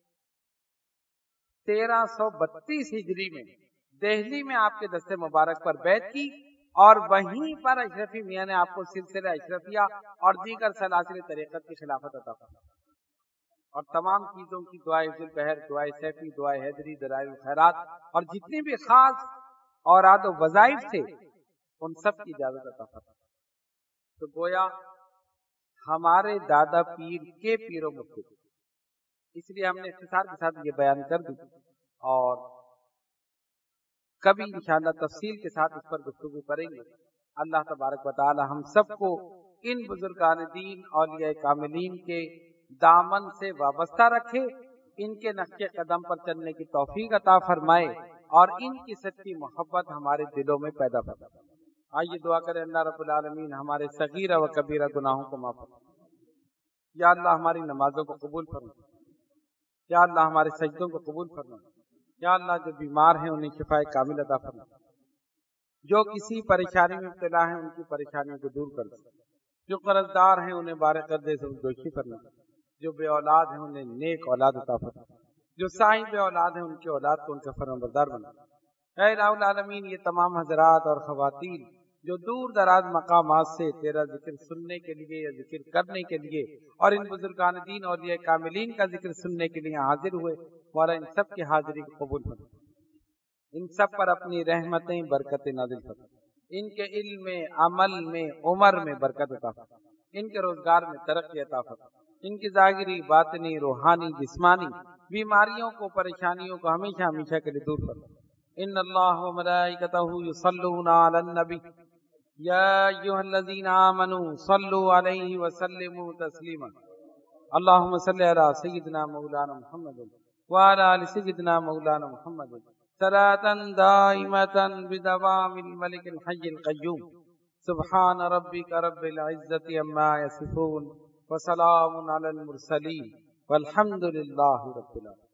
1332 ہجری میں دہلی میں آپ کے دست مبارک پر بیعت کی اور وہیں پر اشرفی میاں نے آپ کو سلسلہ اشرفیہ اور دیگر سلاسل طریقت کی خلافت عطا فرمائی اور تمام چیزوں کی دعائے ذوالبحر، دعائے سیفی، دعائے حیدری، دلائل الخیرات اور جتنی بھی خاص اوراد و وظائف تھے ان سب کی اجازت عطا فرمائی۔ تو گویا ہمارے دادا پیر کے پیر و مرشد، اس لیے ہم نے اختصار کے ساتھ یہ بیان کر دی اور کبھی انشاءاللہ تفصیل کے ساتھ اس پر گفتگو کریں گے۔ اللہ تبارک و تعالی ہم سب کو ان بزرگان دین اولیاء کاملین کے دامن سے وابستہ رکھے، ان کے نقش قدم پر چلنے کی توفیق عطا فرمائے اور ان کی سچی محبت ہمارے دلوں میں پیدا فرمائے۔ آئیے دعا کریں اللہ رب العالمین ہمارے صغیرہ و کبیرہ گناہوں کو معاف فرمائے۔ یا اللہ ہماری نمازوں کو قبول فرمائے، یا اللہ ہمارے سجدوں کو قبول فرمائے، یا اللہ جو بیمار ہیں انہیں شفاء کامل عطا فرمائے، جو کسی پریشانی میں مبتلا ہیں ان کی پریشانیوں کو دور کر دے، جو قرض دار ہیں انہیں بارک کر دے، دوشی فرمائے، جو بے اولاد ہیں انہیں نیک اولاد عطا فرمائے، جو صاحب اولاد ہیں ان کی اولاد کو ان کا فرمانبردار بنا۔ اے الہ العالمین یہ تمام حضرات اور خواتین جو دور دراز مقامات سے تیرا ذکر سننے کے لیے یا ذکر کرنے کے لیے اور ان بزرگان دین اولیاء کاملین کا ذکر سننے کے لیے حاضر ہوئے، مولا ان سب کی حاضری کو قبول فرما، ان سب پر اپنی رحمتیں برکتیں نازل فرما، ان کے علم میں، عمل میں، عمر میں برکت عطا فرما، ان کے روزگار میں ترقی عطا فرما، ان کی ظاہری، باطنی، روحانی، جسمانی بیماریوں کو، پریشانیوں کو ہمیشہ ہمیشہ کے لیے دور فرما۔ ان اللہ و ملائکتہ یصلون علی النبی یا ایھا الذین آمنوا صلوا علیہ وسلموا تسلیما۔ اللہم صل علی سیدنا مولانا محمد وعلی آل سیدنا مولانا محمد صلاة دائمة بدوام الملک الحی القیوم۔ سبحان ربک رب العزت عما یصفون وسلام علی المرسلین والحمد للہ رب العالمین۔